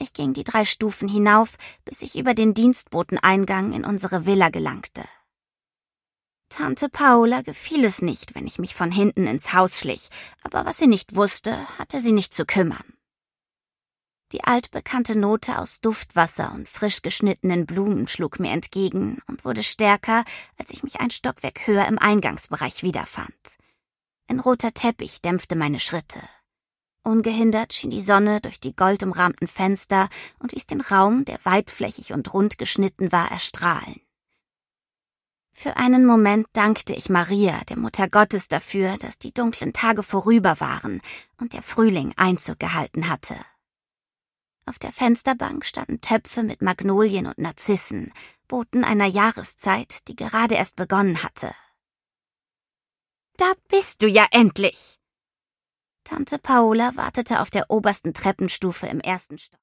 Ich ging die 3 Stufen hinauf, bis ich über den Dienstboteneingang in unsere Villa gelangte. Tante Paula gefiel es nicht, wenn ich mich von hinten ins Haus schlich, aber was sie nicht wusste, hatte sie nicht zu kümmern. Die altbekannte Note aus Duftwasser und frisch geschnittenen Blumen schlug mir entgegen und wurde stärker, als ich mich ein Stockwerk höher im Eingangsbereich wiederfand. Ein roter Teppich dämpfte meine Schritte. Ungehindert schien die Sonne durch die goldumrahmten Fenster und ließ den Raum, der weitflächig und rund geschnitten war, erstrahlen. Für einen Moment dankte ich Maria, der Mutter Gottes, dafür, dass die dunklen Tage vorüber waren und der Frühling Einzug gehalten hatte. Auf der Fensterbank standen Töpfe mit Magnolien und Narzissen, Boten einer Jahreszeit, die gerade erst begonnen hatte. »Da bist du ja endlich!« Tante Paula wartete auf der obersten Treppenstufe im 1. Stock.